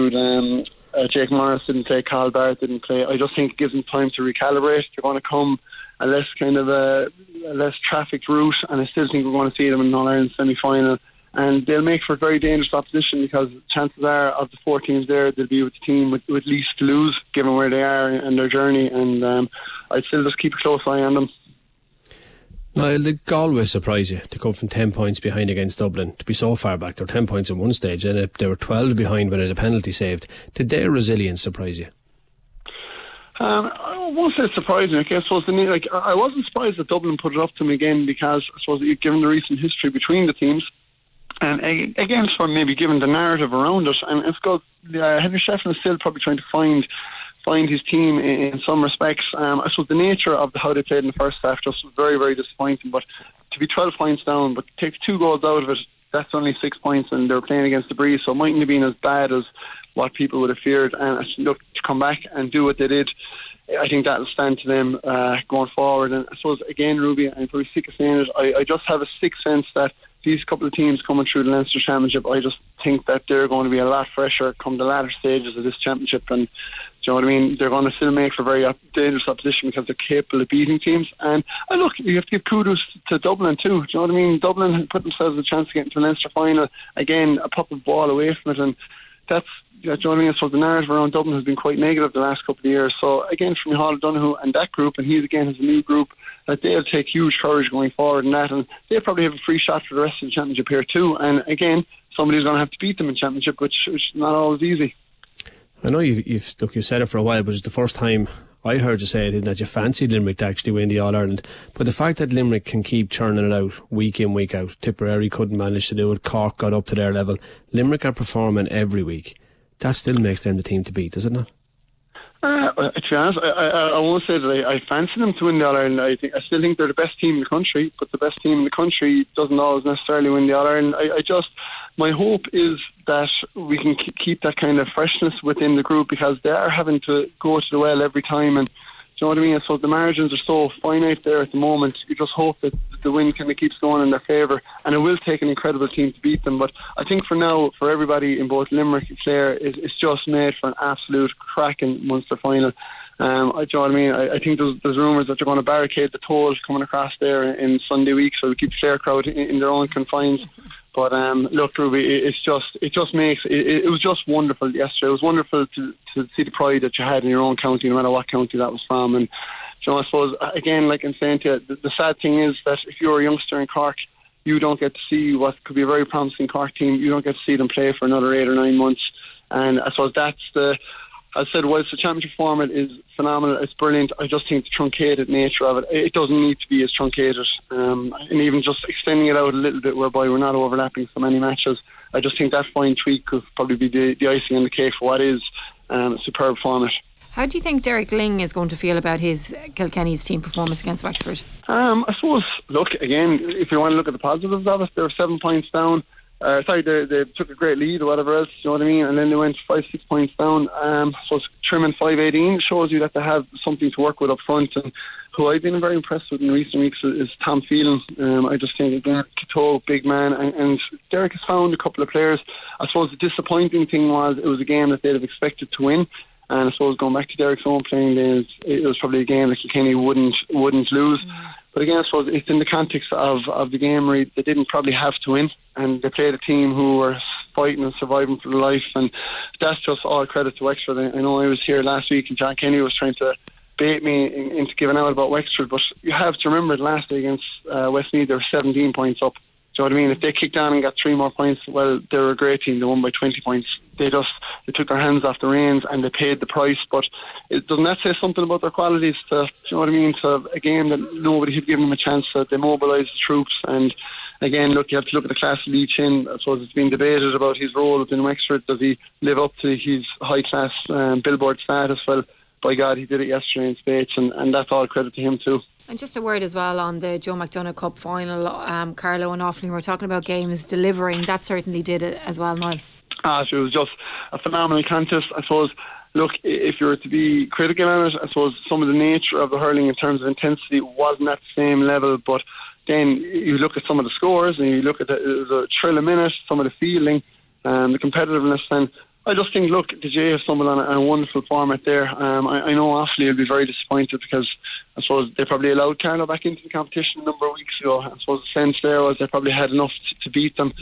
Speaker 8: Jake Morris didn't play, Carl Barrett didn't play. I just think it gives them time to recalibrate. They're going to come a less trafficked route, and I still think we're going to see them in an All-Ireland semi-final. and they'll make for a very dangerous opposition, because chances are of the 4 teams there, they'll be with the team with least to lose, given where they are in their journey, and I'd still just keep a close eye on them.
Speaker 2: Now, did Galway surprise you to come from 10 points behind against Dublin, to be so far back? They were 10 points at one stage, and they were 12 behind when they had a penalty saved. Did their resilience surprise you?
Speaker 8: I won't say it surprised me. I suppose I wasn't surprised that Dublin put it up to them again, because I suppose given the recent history between the teams, and again, for maybe given the narrative around it, and it's got Henry Shefflin is still probably trying to find his team in some respects. I suppose the nature of how they played in the first half just was very, very disappointing. But to be 12 points down, but take 2 goals out of it, that's only 6 points, and they were playing against the Breeze, so it mightn't have been as bad as what people would have feared. And look, to come back and do what they did, I think that'll stand to them going forward. And I suppose, again, Ruby, I'm probably sick of saying it, I just have a sick sense that these couple of teams coming through the Leinster Championship, I just think that they're going to be a lot fresher come the latter stages of this championship. And do you know what I mean? They're going to still make for very dangerous opposition, because they're capable of beating teams. And look, you have to give kudos to Dublin too. Do you know what I mean? Dublin put themselves a chance to get into the Leinster final. Again, a pop of ball away from it, and that's, do you know what I mean? So the narrative around Dublin has been quite negative the last couple of years. So again, from Micheál Donoghue and that group, and he again has a new group, that they'll take huge courage going forward in that, and they'll probably have a free shot for the rest of the championship here too. And again, somebody's going to have to beat them in championship, which is not always easy. I
Speaker 2: know you've said it for a while, but it's the first time I heard you say it, that you fancied Limerick to actually win the All-Ireland. But the fact that Limerick can keep churning it out week in, week out, Tipperary couldn't manage to do it, Cork got up to their level, Limerick are performing every week. That still makes them the team to beat, does it not?
Speaker 8: To be honest, I won't say that I fancy them to win the All-Ireland. I still think they're the best team in the country, but the best team in the country doesn't always necessarily win the All-Ireland. My hope is that we can keep that kind of freshness within the group, because they are having to go to the well every time, and do you know what I mean? So the margins are so finite there at the moment. You just hope that the win kind of keeps going in their favour, and it will take an incredible team to beat them. But I think for now, for everybody in both Limerick and Clare, it's just made for an absolute cracking Munster final. Do you know what I mean? I think there's rumours that they're going to barricade the tolls coming across there in Sunday week, so we keep the Clare crowd in their own confines. But look, Ruby, it was just wonderful yesterday. It was wonderful to see the pride that you had in your own county, no matter what county that was from. And you know, I suppose, again, like I'm saying to you, the sad thing is that if you're a youngster in Cork, you don't get to see what could be a very promising Cork team. You don't get to see them play for another 8 or 9 months. And I suppose that's I said, whilst the championship format is phenomenal, it's brilliant, I just think the truncated nature of it doesn't need to be as truncated. And even just extending it out a little bit, whereby we're not overlapping so many matches, I just think that fine tweak could probably be the icing on the cake for what is a superb format.
Speaker 1: How do you think Derek Lyng is going to feel about his Kilkenny's team performance against Wexford?
Speaker 8: I suppose, look, again, if you want to look at the positives of it, they were 7 points down. They took a great lead or whatever else, you know what I mean, and then they went 5-6 points down. So trimming 5-18 shows you that they have something to work with up front. And who I've been very impressed with in recent weeks is Tom Phelan. I just think, again, Cato, big man, and Derek has found a couple of players. I suppose the disappointing thing was it was a game that they'd have expected to win. And I suppose going back to Derek's own playing days, it was probably a game that Kilkenny wouldn't lose. But again, I suppose it's in the context of the game where they didn't probably have to win, and they played a team who were fighting and surviving for their life, and that's just all credit to Wexford. I know I was here last week and John Kenny was trying to bait me into giving out about Wexford, but you have to remember last day against Westmeath, they were 17 points up. Do you know what I mean? If they kicked on and got 3 more points, well, they were a great team. They won by 20 points. They took their hands off the reins and they paid the price. But doesn't that say something about their qualities? Do you know what I mean? To a game that nobody had given them a chance to. They mobilised the troops. And again, look, you have to look at the class of Lee Chin. I suppose it's been debated about his role within Wexford. Does he live up to his high class billboard status? Well, by God, he did it yesterday in spades, and that's all credit to him too.
Speaker 1: And just a word as well on the Joe McDonagh Cup final. Carlo and Offaly were talking about games delivering. That certainly did it as well, Niall. It
Speaker 8: was just a phenomenal contest. I suppose, look, if you were to be critical on it, I suppose some of the nature of the hurling in terms of intensity wasn't at the same level. But then you look at some of the scores and you look at the thrill a minute, some of the fielding, the competitiveness, and I just think, look, the J have stumbled on a wonderful format there. I know Offaly will be very disappointed because I suppose they probably allowed Carlo back into the competition a number of weeks ago. I suppose the sense there was they probably had enough to beat them.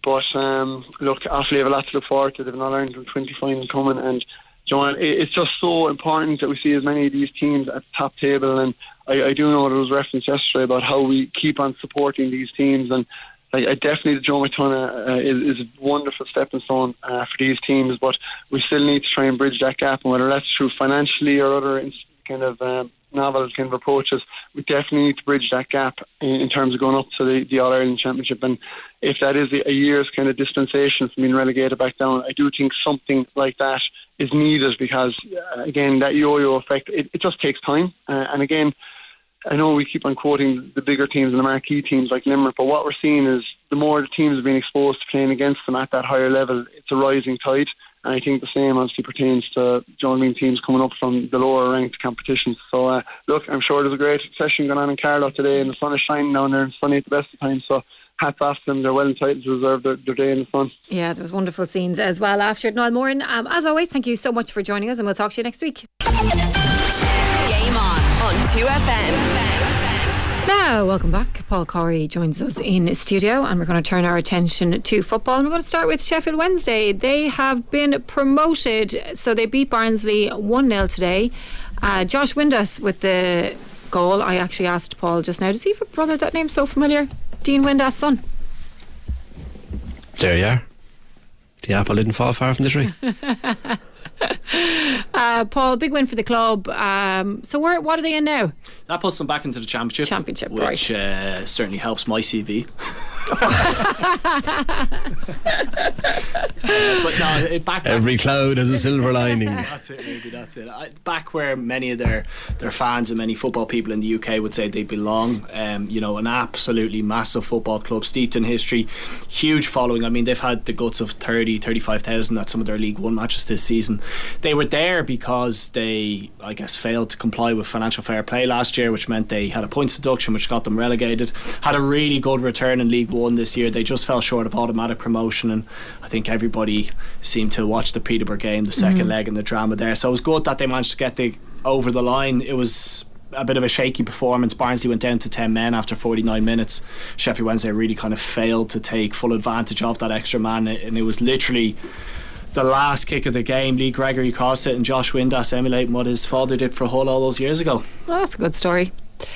Speaker 8: But look, Offaly have a lot to look forward to. They've an All-Ireland 20 final coming, and it's just so important that we see as many of these teams at the top table. And I do know there was reference yesterday about how we keep on supporting these teams, and definitely the Joe McDonagh is a wonderful stepping stone for these teams, but we still need to try and bridge that gap, and whether that's through financially or other kind of novel kind of approaches, we definitely need to bridge that gap in terms of going up to the All-Ireland Championship. And if that is a year's kind of dispensation from being relegated back down, I do think something like that is needed, because again, that yo-yo effect, it just takes time. And again, I know we keep on quoting the bigger teams and the marquee teams like Limerick, but what we're seeing is the more the teams are being exposed to playing against them at that higher level, it's a rising tide. And I think the same obviously pertains to teams coming up from the lower ranked competitions. So look, I'm sure there's a great session going on in Carlow today, and the sun is shining down there and sunny at the best of times. So hats off to them. They're well entitled to reserve their day in the sun.
Speaker 1: Yeah, there was wonderful scenes as well after it. Niall Moran, as always, thank you so much for joining us, and we'll talk to you next week.
Speaker 3: Game on 2FM.
Speaker 1: Now, welcome back. Paul Corey joins us in studio, and we're going to turn our attention to football. And we're going to start with Sheffield Wednesday. They have been promoted, so they beat Barnsley 1-0 today. Josh Windass with the goal. I actually asked Paul just now, does he have a brother that name's so familiar? Dean Windass' son.
Speaker 2: There you are. The apple didn't fall far from the tree.
Speaker 1: Paul, big win for the club. So what are they in now?
Speaker 4: That puts them back into the championship, which
Speaker 1: right.
Speaker 4: Certainly helps my CV. But no, back
Speaker 2: every cloud has a silver lining.
Speaker 4: That's it. Back where many of their fans and many football people in the UK would say they belong. An absolutely massive football club, steeped in history, huge following. I mean, they've had the guts of 35,000 at some of their League One matches this season. They were there because they, I guess, failed to comply with financial fair play last year, which meant they had a points deduction which got them relegated. Had a really good return in League One this year. They just fell short of automatic promotion, and I think everybody seemed to watch the Peterborough game, the second leg, and the drama there. So it was good that they managed to get over the line. It was a bit of a shaky performance. Barnsley went down to 10 men after 49 minutes. Sheffield Wednesday really kind of failed to take full advantage of that extra man, and it was literally the last kick of the game. Lee Gregory crossed it, and Josh Windass emulating what his father did for Hull all those years ago.
Speaker 1: Well, that's a good story.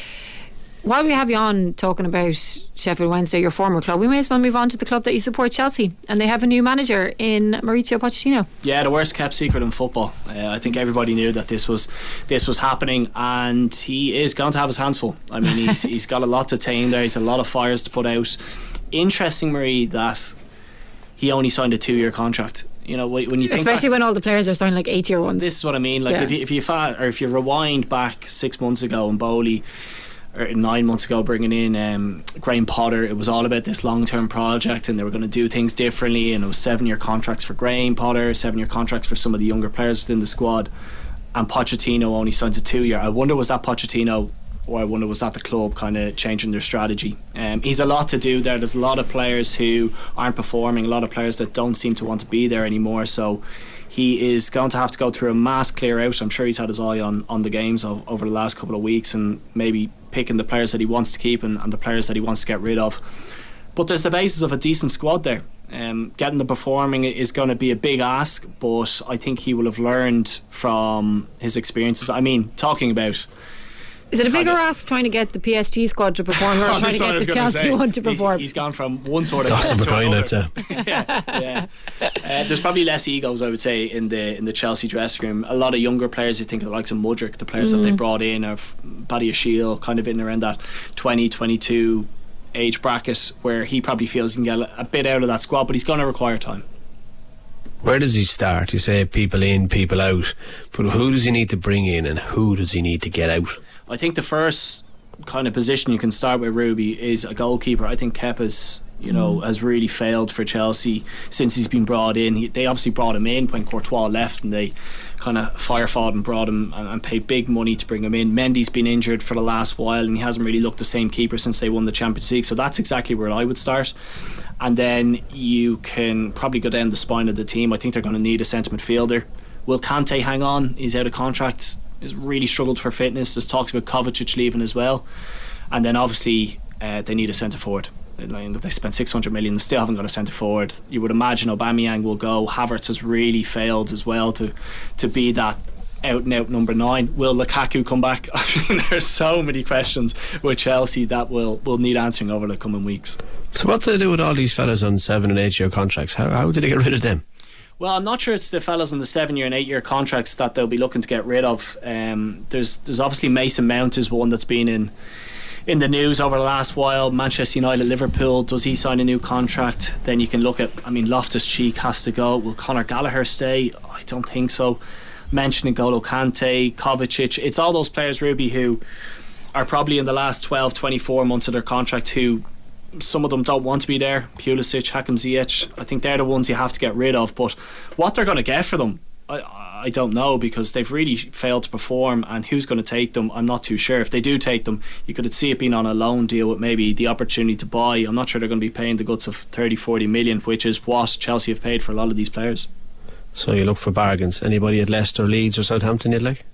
Speaker 1: While we have you on talking about Sheffield Wednesday, your former club, we may as well move on to the club that you support, Chelsea, and they have a new manager in Mauricio Pochettino. Yeah, the worst kept secret in football. I think everybody knew that this was happening, and he is going to have his hands full. I mean, he's got a lot to tame there. He's a lot of fires to put out. Interesting, Marie, that he only signed a 2-year contract. You know, when you think especially
Speaker 4: back,
Speaker 1: when all the players are signing like 8-year ones. This
Speaker 4: is what I mean. Like if you rewind back 6 months ago in Bowley, or 9 months ago bringing in Graham Potter, it was all about this long-term project, and they were going to do things differently, and it was 7-year contracts for Graham Potter, 7-year contracts for some of the younger players within the squad, and Pochettino only signs a 2-year. I wonder, was that Pochettino, or I wonder, was that the club kind of changing their strategy? He's a lot to do there. There's a lot of players who aren't performing, a lot of players that don't seem to want to be there anymore, so he is going to have to go through a mass clear out. I'm sure he's had his eye on the games over the last couple of weeks, and maybe picking the players that he wants to keep and the players that he wants to get rid of. But there's the basis of a decent squad there. Getting them performing is going to be a big ask, but I think he will have learned from his experiences. I mean, talking about,
Speaker 1: is it a bigger ask trying to get the PSG squad to perform, or trying to get the Chelsea one to perform?
Speaker 4: He's gone from one sort of
Speaker 2: that's
Speaker 4: to another.
Speaker 2: Yeah.
Speaker 4: There's probably less egos, I would say, in the Chelsea dressing room. A lot of younger players, you think of the likes of Mudryk, the players that they brought in, or Paddy O'Sheill, kind of in around that 20-22 age bracket, where he probably feels he can get a bit out of that squad, but he's going to require time.
Speaker 2: Where does he start? You say people in, people out, but who does he need to bring in, and who does he need to get out?
Speaker 4: I think the first kind of position you can start with, Ruby, is a goalkeeper. I think Kepa's, has really failed for Chelsea since he's been brought in. They obviously brought him in when Courtois left, and they kind of fought and brought him and paid big money to bring him in. Mendy's been injured for the last while, and he hasn't really looked the same keeper since they won the Champions League, so that's exactly where I would start. And then you can probably go down the spine of the team. I think they're going to need a centre midfielder. Will Kante hang on? He's out of contract. He's really struggled for fitness. There's talks about Kovacic leaving as well. And then obviously they need a centre forward. They spent 600 million and still haven't got a centre forward. You would imagine Aubameyang will go. Havertz has really failed as well to be that out and out number 9. Will Lukaku come back? I mean, there's so many questions with Chelsea that will need answering over the coming weeks.
Speaker 2: So what do they do with all these fellas on 7 and 8 year contracts? How do they get rid of them?
Speaker 4: Well, I'm not sure it's the fellas on the 7-year and 8-year contracts that they'll be looking to get rid of. There's obviously Mason Mount is one that's been in the news over the last while. Manchester United, Liverpool, does he sign a new contract? Then you can look at, Loftus-Cheek has to go. Will Conor Gallagher stay? I don't think so. Mentioning N'Golo Kante, Kovacic, it's all those players, Ruby, who are probably in the last 12, 24 months of their contract who some of them don't want to be there. Pulisic, Hakim Ziyech, I think they're the ones you have to get rid of, but what they're going to get for them, I don't know, because they've really failed to perform, and who's going to take them, I'm not too sure. If they do take them, you could see it being on a loan deal with maybe the opportunity to buy. I'm not sure they're going to be paying the guts of 30-40 million, which is what Chelsea have paid for a lot of these players.
Speaker 2: So you look for bargains. Anybody at Leicester, Leeds or Southampton you'd like?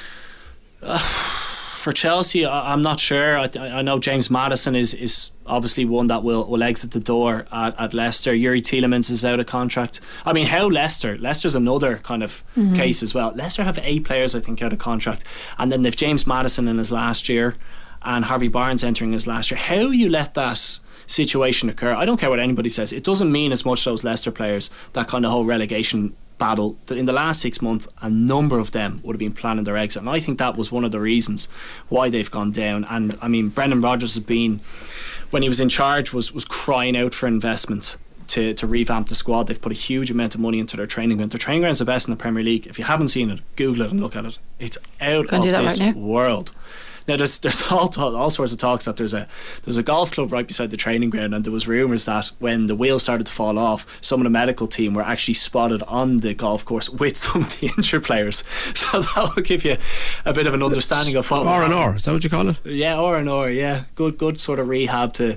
Speaker 4: For Chelsea, I'm not sure. I know James Maddison is obviously one that will exit the door at Leicester. Yuri Tielemans is out of contract. I mean, how Leicester's another kind of case as well. Leicester have 8 players, I think, out of contract, and then they've James Maddison in his last year and Harvey Barnes entering his last year. How you let that situation occur, I don't care what anybody says, it doesn't mean as much those Leicester players, that kind of whole relegation battle, that in the last 6 months a number of them would have been planning their exit, and I think that was one of the reasons why they've gone down. And I mean, Brendan Rodgers has been, when he was in charge, was crying out for investment to revamp the squad. They've put a huge amount of money into their training ground. Their training ground is the best in the Premier League. If you haven't seen it, Google it and look at it. It's out of this world. Now there's all sorts of talks that there's a golf club right beside the training ground, and there was rumours that when the wheels started to fall off, some of the medical team were actually spotted on the golf course with some of the injured players. So that will give you a bit of an understanding of what
Speaker 2: R&R, is that what you call it?
Speaker 4: Yeah, R&R, yeah. Good sort of rehab to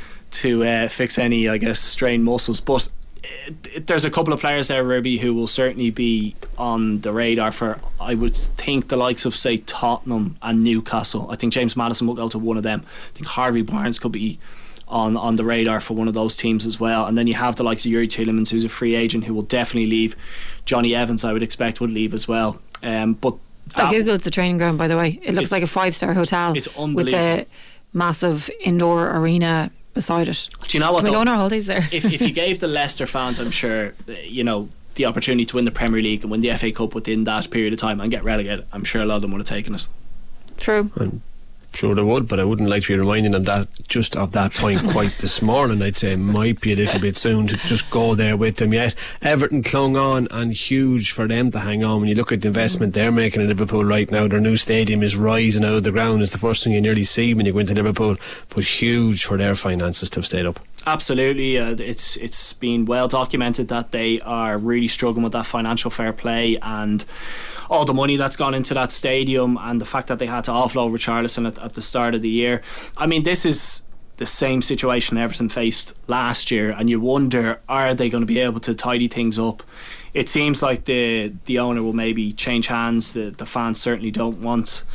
Speaker 4: fix any, I guess, strained muscles. But there's a couple of players there, Ruby, who will certainly be on the radar for, I would think, the likes of, say, Tottenham and Newcastle. I think James Maddison will go to one of them. I think Harvey Barnes could be on the radar for one of those teams as well. And then you have the likes of Yuri Tielemans, who's a free agent, who will definitely leave. Johnny Evans, I would expect, would leave as well. But
Speaker 1: I googled the training ground, by the way. It looks like a 5-star hotel.
Speaker 4: It's unbelievable,
Speaker 1: with a massive indoor arena beside it.
Speaker 4: Do you know what?
Speaker 1: Can we go on our holidays there?
Speaker 4: if you gave the Leicester fans, I'm sure, the opportunity to win the Premier League and win the FA Cup within that period of time and get relegated, I'm sure a lot of them would have taken it.
Speaker 1: True.
Speaker 2: I'm sure they would, but I wouldn't like to be reminding them that just of that point quite this morning. I'd say it might be a little bit soon to just go there with them yet. Everton clung on, and huge for them to hang on. When you look at the investment they're making in Liverpool right now, their new stadium is rising out of the ground. It's the first thing you nearly see when you go into Liverpool, but huge for their finances to have stayed up.
Speaker 4: Absolutely. It's been well documented that they are really struggling with that financial fair play and all the money that's gone into that stadium, and the fact that they had to offload Richarlison at the start of the year. I mean, this is the same situation Everton faced last year, and you wonder, are they going to be able to tidy things up? It seems like the owner will maybe change hands. The fans certainly don't want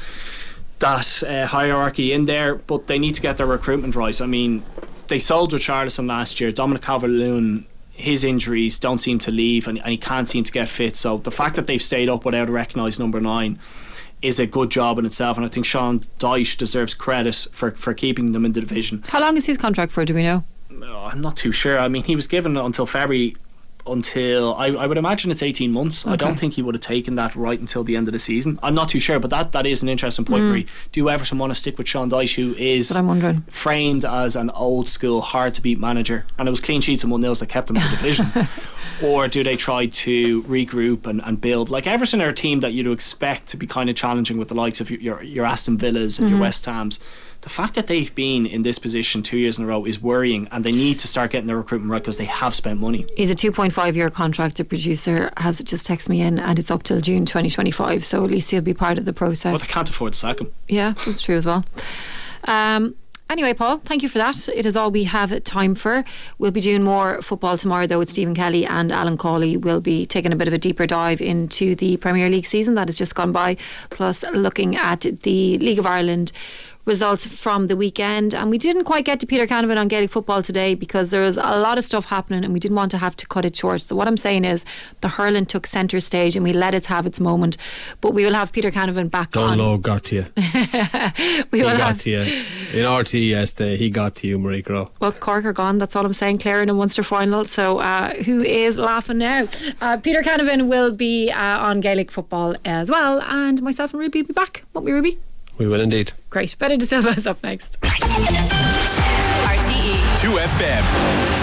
Speaker 4: that hierarchy in there, but they need to get their recruitment right. I mean, they sold Richarlison last year. Dominic Calvert-Lewin, his injuries don't seem to leave, and he can't seem to get fit. So the fact that they've stayed up without a recognised number 9 is a good job in itself, and I think Sean Dyche deserves credit for keeping them in the division.
Speaker 1: How long is his contract for, do we know?
Speaker 4: I'm not too sure. I mean, he was given until February, until I would imagine it's 18 months. Okay. I don't think he would have taken that right until the end of the season. I'm not too sure, but that is an interesting point. Marie, do Everton want to stick with Sean Dyche, who is framed as an old school hard to beat manager, and it was clean sheets and 1-0s that kept them in the division, or do they try to regroup and build? Like, Everton are a team that you'd expect to be kind of challenging with the likes of your Aston Villas and your West Hams. The fact that they've been in this position 2 years in a row is worrying, and they need to start getting their recruitment right because they have spent money.
Speaker 1: He's a 2.5-year contract. The producer has just texted me in, and it's up till June 2025, so at least he'll be part of the process.
Speaker 4: Well, they can't afford to sack him.
Speaker 1: Yeah, that's true as well. Anyway, Paul, thank you for that. It is all we have time for. We'll be doing more football tomorrow, though, with Stephen Kelly and Alan Cawley. We'll be taking a bit of a deeper dive into the Premier League season that has just gone by, plus looking at the League of Ireland results from the weekend. And we didn't quite get to Peter Canavan on Gaelic football today because there was a lot of stuff happening and we didn't want to have to cut it short. So what I'm saying is the hurling took centre stage and we let it have its moment. But we will have Peter Canavan back on.
Speaker 2: Dunlow got to you. He got to you. In RT yesterday, he got to you, Marie Crowe.
Speaker 1: Well, Cork are gone, that's all I'm saying. Clare in a Munster final. So who is laughing now? Peter Canavan will be on Gaelic football as well, and myself and Ruby will be back, won't we, Ruby?
Speaker 2: We will indeed.
Speaker 1: Great. Better De Silva's up next.
Speaker 3: RTE
Speaker 7: 2FM.